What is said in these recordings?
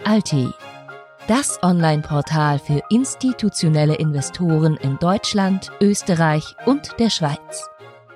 Alti, das Online-Portal für institutionelle Investoren in Deutschland, Österreich und der Schweiz.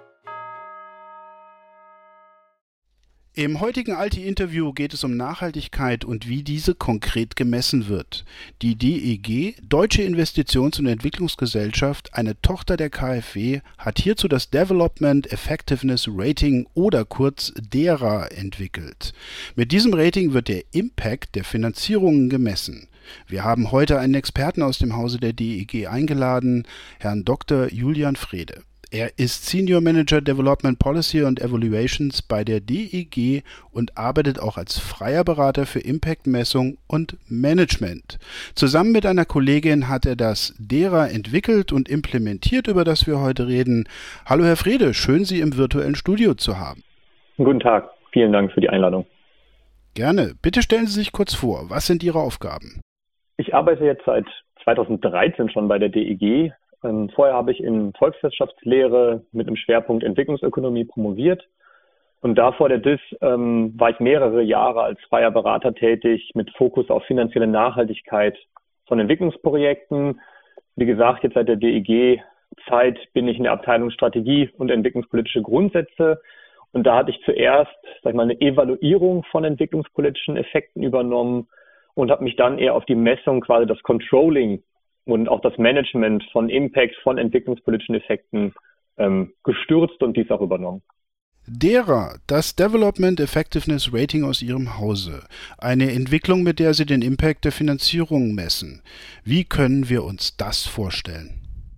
Im heutigen Alti-Interview geht es um Nachhaltigkeit und wie diese konkret gemessen wird. Die DEG, Deutsche Investitions- und Entwicklungsgesellschaft, eine Tochter der KfW, hat hierzu das Development Effectiveness Rating oder kurz DERA entwickelt. Mit diesem Rating wird der Impact der Finanzierungen gemessen. Wir haben heute einen Experten aus dem Hause der DEG eingeladen, Herrn Dr. Julian Frede. Er ist Senior Manager Development Policy und Evaluations bei der DEG und arbeitet auch als freier Berater für Impact-Messung und Management. Zusammen mit einer Kollegin hat er das DERA entwickelt und implementiert, über das wir heute reden. Hallo Herr Frede, schön Sie im virtuellen Studio zu haben. Guten Tag, vielen Dank für die Einladung. Gerne. Bitte stellen Sie sich kurz vor, was sind Ihre Aufgaben? Ich arbeite jetzt seit 2013 schon bei der DEG. Vorher habe ich in Volkswirtschaftslehre mit einem Schwerpunkt Entwicklungsökonomie promoviert. Und da vor der DIS war ich mehrere Jahre als freier Berater tätig mit Fokus auf finanzielle Nachhaltigkeit von Entwicklungsprojekten. Wie gesagt, jetzt seit der DEG-Zeit bin ich in der Abteilung Strategie und entwicklungspolitische Grundsätze. Und da hatte ich zuerst, eine Evaluierung von entwicklungspolitischen Effekten übernommen und habe mich dann eher auf die Messung, quasi das Controlling und auch das Management von Impact, von entwicklungspolitischen Effekten gestürzt und dies auch übernommen. DERA, das Development Effectiveness Rating aus Ihrem Hause. Eine Entwicklung, mit der Sie den Impact der Finanzierung messen. Wie können wir uns das vorstellen?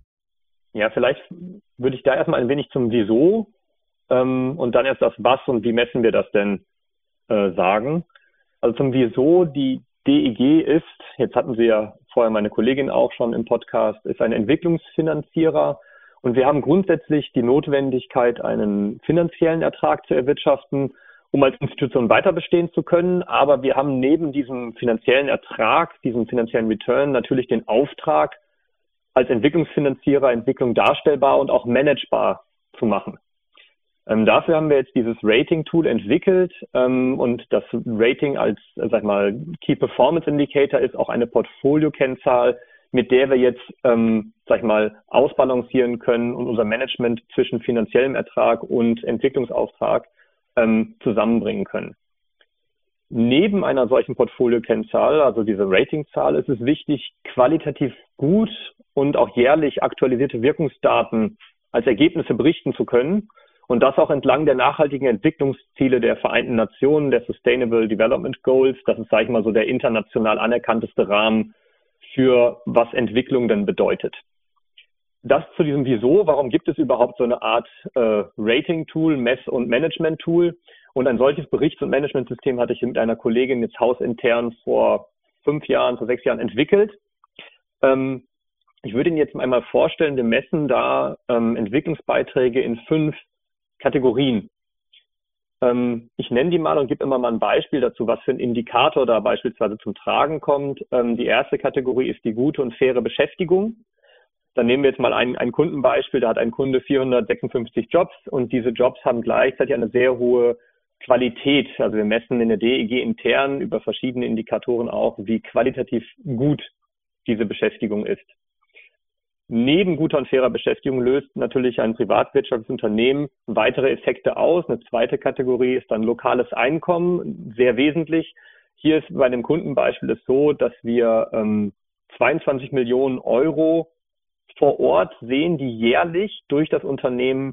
Ja, vielleicht würde ich da erstmal ein wenig zum Wieso und dann erst das Was und wie messen wir das denn sagen. Also zum Wieso, die DEG ist, jetzt hatten Sie ja vorher meine Kollegin auch schon im Podcast, ist ein Entwicklungsfinanzierer und wir haben grundsätzlich die Notwendigkeit, einen finanziellen Ertrag zu erwirtschaften, um als Institution weiter bestehen zu können. Aber wir haben neben diesem finanziellen Ertrag, diesem finanziellen Return natürlich den Auftrag, als Entwicklungsfinanzierer Entwicklung darstellbar und auch managebar zu machen. Dafür haben wir jetzt dieses Rating-Tool entwickelt und das Rating als, Key Performance Indicator ist auch eine Portfolio-Kennzahl, mit der wir jetzt, ausbalancieren können und unser Management zwischen finanziellem Ertrag und Entwicklungsauftrag zusammenbringen können. Neben einer solchen Portfolio-Kennzahl, also diese Ratingzahl, ist es wichtig, qualitativ gut und auch jährlich aktualisierte Wirkungsdaten als Ergebnisse berichten zu können. Und das auch entlang der nachhaltigen Entwicklungsziele der Vereinten Nationen, der Sustainable Development Goals. Das ist, so der international anerkannteste Rahmen für was Entwicklung denn bedeutet. Das zu diesem Wieso, warum gibt es überhaupt so eine Art Rating-Tool, Mess- und Management-Tool? Und ein solches Berichts- und Managementsystem hatte ich mit einer Kollegin jetzt hausintern vor 6 Jahren entwickelt. Ich würde Ihnen jetzt einmal vorstellen, wir messen da Entwicklungsbeiträge in 5 Kategorien. Ich nenne die mal und gebe immer mal ein Beispiel dazu, was für ein Indikator da beispielsweise zum Tragen kommt. Die erste Kategorie ist die gute und faire Beschäftigung. Dann nehmen wir jetzt mal ein Kundenbeispiel. Da hat ein Kunde 456 Jobs und diese Jobs haben gleichzeitig eine sehr hohe Qualität. Also wir messen in der DEG intern über verschiedene Indikatoren auch, wie qualitativ gut diese Beschäftigung ist. Neben guter und fairer Beschäftigung löst natürlich ein privatwirtschaftliches Unternehmen weitere Effekte aus. Eine zweite Kategorie ist dann lokales Einkommen, sehr wesentlich. Hier ist bei dem Kundenbeispiel es so, dass wir 22 Millionen Euro vor Ort sehen, die jährlich durch das Unternehmen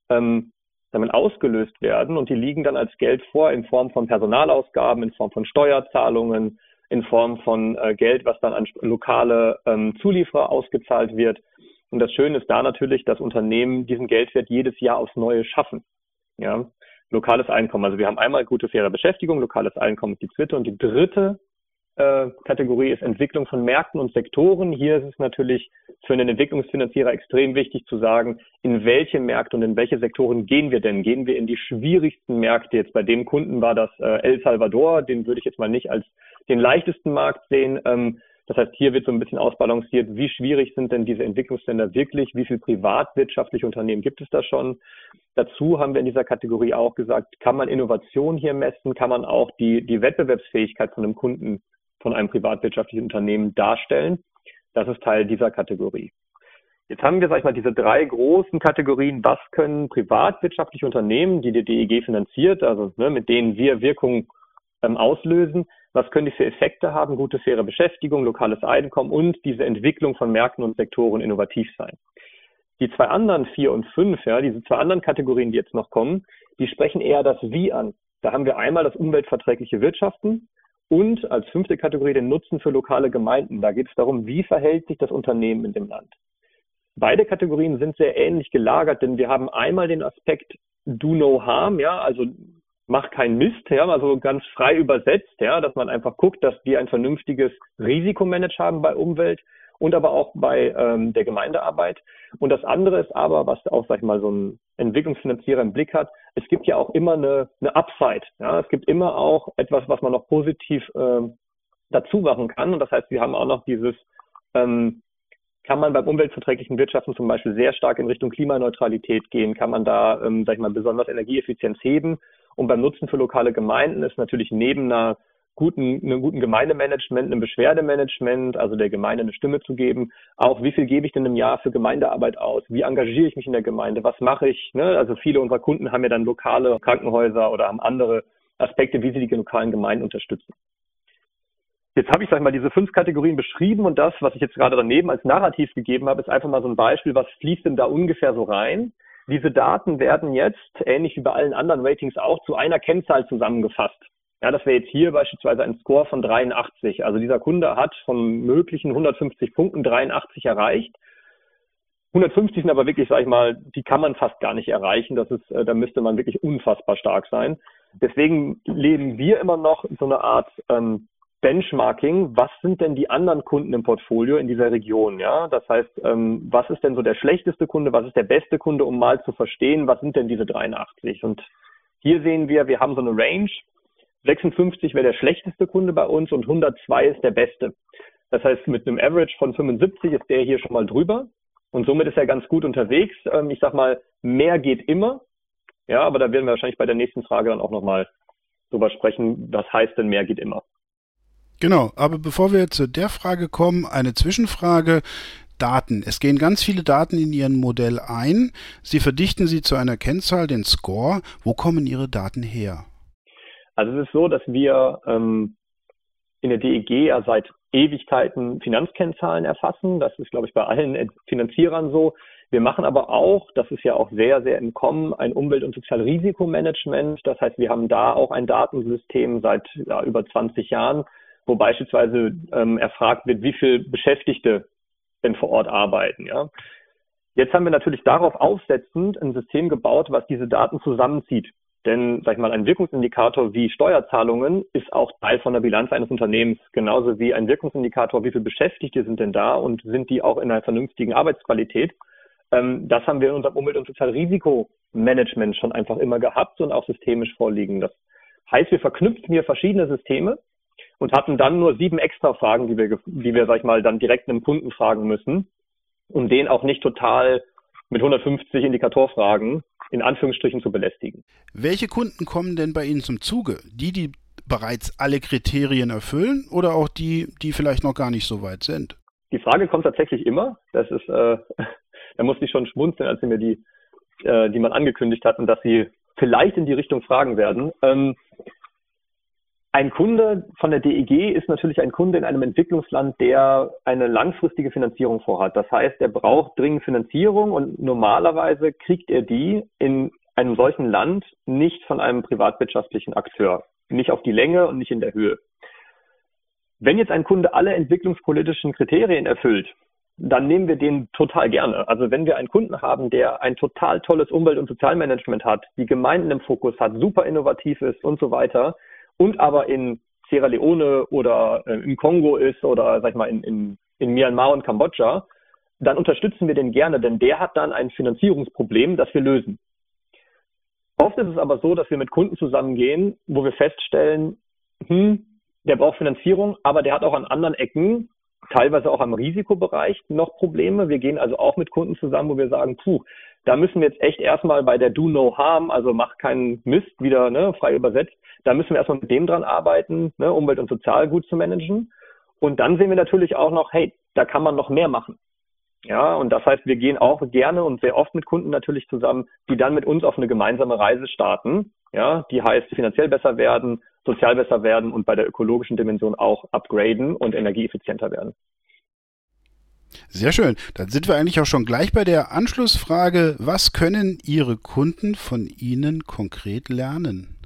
ausgelöst werden und die liegen dann als Geld vor in Form von Personalausgaben, in Form von Steuerzahlungen, in Form von Geld, was dann an lokale Zulieferer ausgezahlt wird. Und das Schöne ist da natürlich, dass Unternehmen diesen Geldwert jedes Jahr aufs Neue schaffen. Ja, lokales Einkommen. Also wir haben einmal gute, faire Beschäftigung, lokales Einkommen ist die zweite. Und die dritte Kategorie ist Entwicklung von Märkten und Sektoren. Hier ist es natürlich für einen Entwicklungsfinanzierer extrem wichtig zu sagen, in welche Märkte und in welche Sektoren gehen wir denn? Gehen wir in die schwierigsten Märkte? Jetzt bei dem Kunden war das El Salvador, den würde ich jetzt mal nicht als den leichtesten Markt sehen. Das heißt, hier wird so ein bisschen ausbalanciert, wie schwierig sind denn diese Entwicklungsländer wirklich, wie viel privatwirtschaftliche Unternehmen gibt es da schon. Dazu haben wir in dieser Kategorie auch gesagt, kann man Innovation hier messen, kann man auch die Wettbewerbsfähigkeit von einem Kunden von einem privatwirtschaftlichen Unternehmen darstellen. Das ist Teil dieser Kategorie. Jetzt haben wir, sag ich mal, diese 3 großen Kategorien. Was können privatwirtschaftliche Unternehmen, die DEG finanziert, also mit denen wir Wirkung auslösen, was können die für Effekte haben, gute, faire Beschäftigung, lokales Einkommen und diese Entwicklung von Märkten und Sektoren innovativ sein. Die 2 anderen, 4 und 5, diese 2 anderen Kategorien, die jetzt noch kommen, die sprechen eher das Wie an. Da haben wir einmal das umweltverträgliche Wirtschaften und als 5. Kategorie den Nutzen für lokale Gemeinden. Da geht es darum, wie verhält sich das Unternehmen in dem Land. Beide Kategorien sind sehr ähnlich gelagert, denn wir haben einmal den Aspekt Do No Harm, also mach keinen Mist, also ganz frei übersetzt, dass man einfach guckt, dass wir ein vernünftiges Risikomanagement haben bei Umwelt und aber auch bei der Gemeindearbeit. Und das andere ist aber, was auch, sag ich mal, so ein Entwicklungsfinanzierer im Blick hat, es gibt ja auch immer eine Upside. Es gibt immer auch etwas, was man noch positiv dazu machen kann. Und das heißt, wir haben auch noch dieses kann man beim umweltverträglichen Wirtschaften zum Beispiel sehr stark in Richtung Klimaneutralität gehen? Kann man da, besonders Energieeffizienz heben? Und beim Nutzen für lokale Gemeinden ist natürlich neben einem guten Gemeindemanagement, einem Beschwerdemanagement, also der Gemeinde eine Stimme zu geben, auch wie viel gebe ich denn im Jahr für Gemeindearbeit aus? Wie engagiere ich mich in der Gemeinde? Was mache ich? Also viele unserer Kunden haben ja dann lokale Krankenhäuser oder haben andere Aspekte, wie sie die lokalen Gemeinden unterstützen. Jetzt habe ich, diese 5 Kategorien beschrieben und das, was ich jetzt gerade daneben als Narrativ gegeben habe, ist einfach mal so ein Beispiel, was fließt denn da ungefähr so rein. Diese Daten werden jetzt, ähnlich wie bei allen anderen Ratings auch, zu einer Kennzahl zusammengefasst. Das wäre jetzt hier beispielsweise ein Score von 83. Also dieser Kunde hat von möglichen 150 Punkten 83 erreicht. 150 sind aber wirklich, die kann man fast gar nicht erreichen. Da müsste man wirklich unfassbar stark sein. Deswegen leben wir immer noch so eine Art Benchmarking, was sind denn die anderen Kunden im Portfolio in dieser Region, Das heißt, was ist denn so der schlechteste Kunde, was ist der beste Kunde, um mal zu verstehen, was sind denn diese 83? Und hier sehen wir haben so eine Range, 56 wäre der schlechteste Kunde bei uns und 102 ist der beste. Das heißt, mit einem Average von 75 ist der hier schon mal drüber und somit ist er ganz gut unterwegs. Ich sag mal, mehr geht immer, aber da werden wir wahrscheinlich bei der nächsten Frage dann auch nochmal drüber sprechen, was heißt denn mehr geht immer. Genau, aber bevor wir zu der Frage kommen, eine Zwischenfrage. Daten. Es gehen ganz viele Daten in Ihren Modell ein. Sie verdichten sie zu einer Kennzahl, den Score. Wo kommen Ihre Daten her? Also es ist so, dass wir in der DEG seit Ewigkeiten Finanzkennzahlen erfassen. Das ist, glaube ich, bei allen Finanzierern so. Wir machen aber auch, das ist ja auch sehr, sehr im Kommen, ein Umwelt- und Sozialrisikomanagement. Das heißt, wir haben da auch ein Datensystem seit über 20 Jahren, wo beispielsweise erfragt wird, wie viele Beschäftigte denn vor Ort arbeiten. Jetzt haben wir natürlich darauf aufsetzend ein System gebaut, was diese Daten zusammenzieht. Denn, ein Wirkungsindikator wie Steuerzahlungen ist auch Teil von der Bilanz eines Unternehmens, genauso wie ein Wirkungsindikator, wie viele Beschäftigte sind denn da und sind die auch in einer vernünftigen Arbeitsqualität. Das haben wir in unserem Umwelt- und Sozialrisikomanagement schon einfach immer gehabt und auch systemisch vorliegen. Das heißt, wir verknüpfen hier verschiedene Systeme und hatten dann nur 7 extra Fragen, die wir dann direkt einem Kunden fragen müssen, um den auch nicht total mit 150 Indikatorfragen in Anführungsstrichen zu belästigen. Welche Kunden kommen denn bei Ihnen zum Zuge? Die bereits alle Kriterien erfüllen oder auch die vielleicht noch gar nicht so weit sind? Die Frage kommt tatsächlich immer. Das ist, da musste ich schon schmunzeln, als Sie mir die man angekündigt hatten, dass Sie vielleicht in die Richtung fragen werden. Ein Kunde von der DEG ist natürlich ein Kunde in einem Entwicklungsland, der eine langfristige Finanzierung vorhat. Das heißt, er braucht dringend Finanzierung und normalerweise kriegt er die in einem solchen Land nicht von einem privatwirtschaftlichen Akteur. Nicht auf die Länge und nicht in der Höhe. Wenn jetzt ein Kunde alle entwicklungspolitischen Kriterien erfüllt, dann nehmen wir den total gerne. Also wenn wir einen Kunden haben, der ein total tolles Umwelt- und Sozialmanagement hat, die Gemeinden im Fokus hat, super innovativ ist und so weiter, und aber in Sierra Leone oder im Kongo ist oder in Myanmar und Kambodscha, dann unterstützen wir den gerne, denn der hat dann ein Finanzierungsproblem, das wir lösen. Oft ist es aber so, dass wir mit Kunden zusammengehen, wo wir feststellen, der braucht Finanzierung, aber der hat auch an anderen Ecken, teilweise auch am Risikobereich noch Probleme. Wir gehen also auch mit Kunden zusammen, wo wir sagen, da müssen wir jetzt echt erstmal bei der Do No Harm, also mach keinen Mist, wieder frei übersetzt, da müssen wir erstmal mit dem dran arbeiten, Umwelt und Sozial gut zu managen. Und dann sehen wir natürlich auch noch, hey, da kann man noch mehr machen. Ja, und das heißt, wir gehen auch gerne und sehr oft mit Kunden natürlich zusammen, die dann mit uns auf eine gemeinsame Reise starten. Ja, die heißt finanziell besser werden, sozial besser werden und bei der ökologischen Dimension auch upgraden und energieeffizienter werden. Sehr schön. Dann sind wir eigentlich auch schon gleich bei der Anschlussfrage. Was können Ihre Kunden von Ihnen konkret lernen?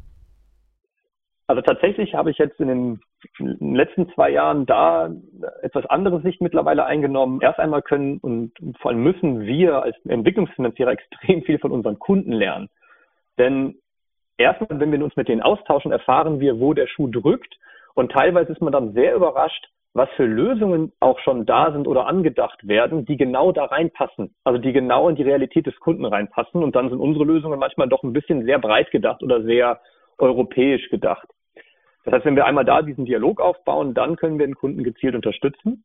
Also tatsächlich habe ich jetzt in den letzten 2 Jahren da etwas andere Sicht mittlerweile eingenommen. Erst einmal können und vor allem müssen wir als Entwicklungsfinanzierer extrem viel von unseren Kunden lernen. Denn erstmal, wenn wir uns mit denen austauschen, erfahren wir, wo der Schuh drückt. Und teilweise ist man dann sehr überrascht, was für Lösungen auch schon da sind oder angedacht werden, die genau da reinpassen. Also die genau in die Realität des Kunden reinpassen. Und dann sind unsere Lösungen manchmal doch ein bisschen sehr breit gedacht oder sehr europäisch gedacht. Das heißt, wenn wir einmal da diesen Dialog aufbauen, dann können wir den Kunden gezielt unterstützen.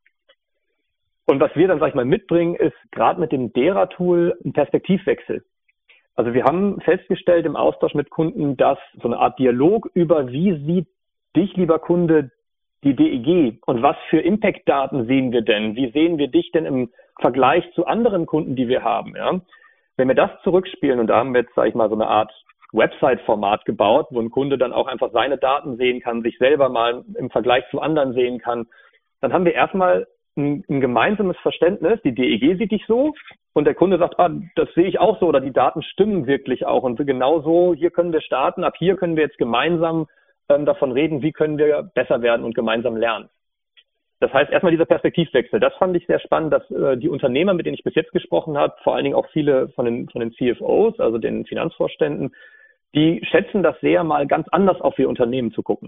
Und was wir dann, sag ich mal, mitbringen, ist gerade mit dem DERA-Tool ein Perspektivwechsel. Also wir haben festgestellt im Austausch mit Kunden, dass so eine Art Dialog über, wie sieht dich, lieber Kunde, die DEG und was für Impact-Daten sehen wir denn? Wie sehen wir dich denn im Vergleich zu anderen Kunden, die wir haben? Ja? Wenn wir das zurückspielen, und da haben wir jetzt, sag ich mal, so eine Art Website-Format gebaut, wo ein Kunde dann auch einfach seine Daten sehen kann, sich selber mal im Vergleich zu anderen sehen kann, dann haben wir erstmal ein gemeinsames Verständnis. Die DEG sieht dich so und der Kunde sagt, das sehe ich auch so oder die Daten stimmen wirklich auch und genau so, hier können wir starten, ab hier können wir jetzt gemeinsam davon reden, wie können wir besser werden und gemeinsam lernen. Das heißt, erstmal dieser Perspektivwechsel, das fand ich sehr spannend, dass die Unternehmer, mit denen ich bis jetzt gesprochen habe, vor allen Dingen auch viele von den CFOs, also den Finanzvorständen, die schätzen das sehr, mal ganz anders auf ihr Unternehmen zu gucken.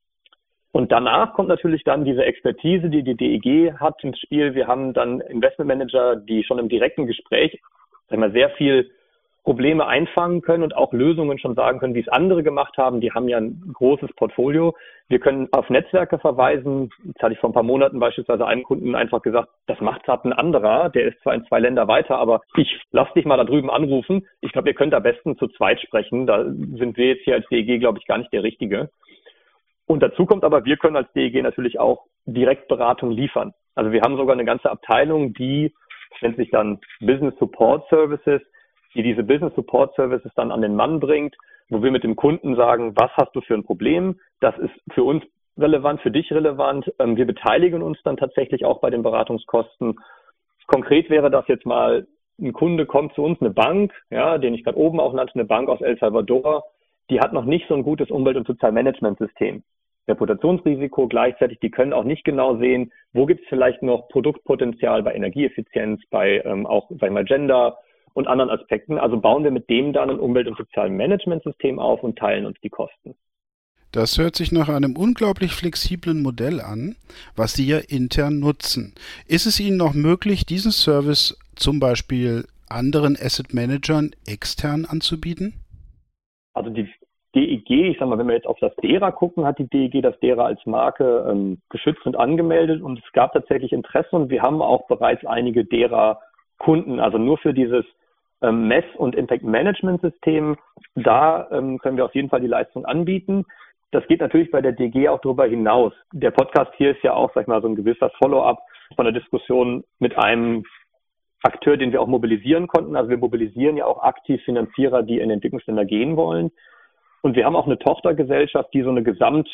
Und danach kommt natürlich dann diese Expertise, die die DEG hat ins Spiel. Wir haben dann Investmentmanager, die schon im direkten Gespräch, sag ich mal, sehr viel Probleme einfangen können und auch Lösungen schon sagen können, wie es andere gemacht haben. Die haben ja ein großes Portfolio. Wir können auf Netzwerke verweisen. Jetzt hatte ich vor ein paar Monaten beispielsweise einem Kunden einfach gesagt, das macht gerade ein anderer, der ist zwar in 2 Länder weiter, aber ich lass dich mal da drüben anrufen. Ich glaube, ihr könnt am besten zu zweit sprechen. Da sind wir jetzt hier als DEG, glaube ich, gar nicht der Richtige. Und dazu kommt aber, wir können als DEG natürlich auch Direktberatung liefern. Also wir haben sogar eine ganze Abteilung, die nennt sich dann Business Support Services, die diese Business Support Services dann an den Mann bringt, wo wir mit dem Kunden sagen, was hast du für ein Problem? Das ist für uns relevant, für dich relevant. Wir beteiligen uns dann tatsächlich auch bei den Beratungskosten. Konkret wäre das jetzt mal, ein Kunde kommt zu uns, eine Bank, ja, den ich gerade oben auch nannte, eine Bank aus El Salvador, die hat noch nicht so ein gutes Umwelt- und Sozialmanagementsystem. Reputationsrisiko gleichzeitig, die können auch nicht genau sehen, wo gibt es vielleicht noch Produktpotenzial bei Energieeffizienz, bei auch, sag ich mal, Gender und anderen Aspekten. Also bauen wir mit dem dann ein Umwelt- und Sozialmanagementsystem auf und teilen uns die Kosten. Das hört sich nach einem unglaublich flexiblen Modell an, was Sie ja intern nutzen. Ist es Ihnen noch möglich, diesen Service zum Beispiel anderen Asset Managern extern anzubieten? Also die DEG, ich sag mal, wenn wir jetzt auf das DERA gucken, hat die DEG das DERA als Marke geschützt und angemeldet und es gab tatsächlich Interesse und wir haben auch bereits einige DERA-Kunden, also nur für dieses Mess- und Impact-Management-System, da können wir auf jeden Fall die Leistung anbieten. Das geht natürlich bei der DG auch darüber hinaus. Der Podcast hier ist ja auch, sag ich mal, so ein gewisser Follow-up von der Diskussion mit einem Akteur, den wir auch mobilisieren konnten. Also wir mobilisieren ja auch aktiv Finanzierer, die in Entwicklungsländer gehen wollen. Und wir haben auch eine Tochtergesellschaft, die so ein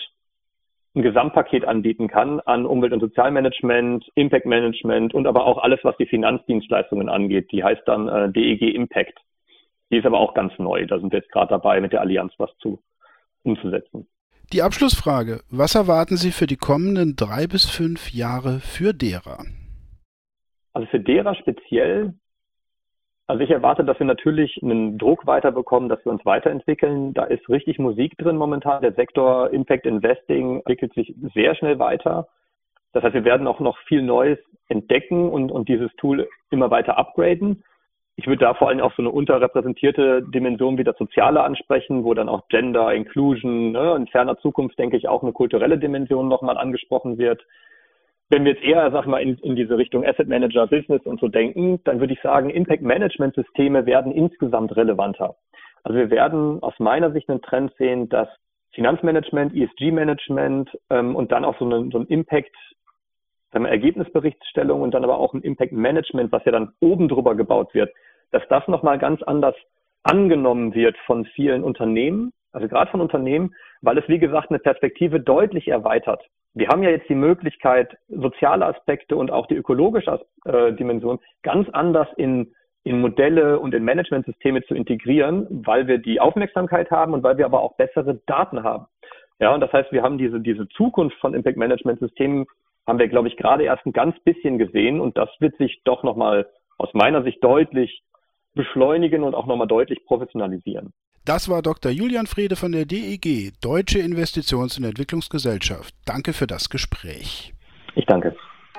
Gesamtpaket anbieten kann an Umwelt- und Sozialmanagement, Impact-Management und aber auch alles, was die Finanzdienstleistungen angeht. Die heißt dann DEG Impact. Die ist aber auch ganz neu. Da sind wir jetzt gerade dabei, mit der Allianz was umzusetzen. Die Abschlussfrage. Was erwarten Sie für die kommenden 3 bis 5 Jahre für DERA? Also für DERA speziell, also ich erwarte, dass wir natürlich einen Druck weiterbekommen, dass wir uns weiterentwickeln. Da ist richtig Musik drin momentan. Der Sektor Impact Investing entwickelt sich sehr schnell weiter. Das heißt, wir werden auch noch viel Neues entdecken und dieses Tool immer weiter upgraden. Ich würde da vor allem auch so eine unterrepräsentierte Dimension wie das Soziale ansprechen, wo dann auch Gender, Inclusion, in ferner Zukunft, denke ich, auch eine kulturelle Dimension nochmal angesprochen wird. Wenn wir jetzt eher, sag mal, in diese Richtung Asset Manager, Business und so denken, dann würde ich sagen, Impact Management Systeme werden insgesamt relevanter. Also wir werden aus meiner Sicht einen Trend sehen, dass Finanzmanagement, ESG-Management und dann auch so ein Impact, Ergebnisberichtsstellung und dann aber auch ein Impact-Management, was ja dann oben drüber gebaut wird, dass das nochmal ganz anders angenommen wird von vielen Unternehmen, also gerade von Unternehmen, weil es, wie gesagt, eine Perspektive deutlich erweitert. Wir haben ja jetzt die Möglichkeit, soziale Aspekte und auch die ökologische Dimension ganz anders in Modelle und in Managementsysteme zu integrieren, weil wir die Aufmerksamkeit haben und weil wir aber auch bessere Daten haben. Ja, und das heißt, wir haben diese Zukunft von Impact-Management-Systemen haben wir, glaube ich, gerade erst ein ganz bisschen gesehen und das wird sich doch nochmal aus meiner Sicht deutlich beschleunigen und auch nochmal deutlich professionalisieren. Das war Dr. Julian Frede von der DEG, Deutsche Investitions- und Entwicklungsgesellschaft. Danke für das Gespräch. Ich danke.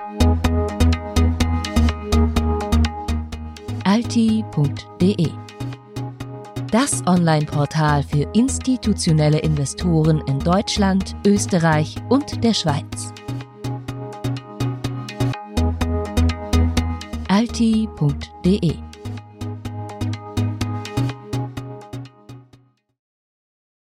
alti.de, das Online-Portal für institutionelle Investoren in Deutschland, Österreich und der Schweiz. alti.de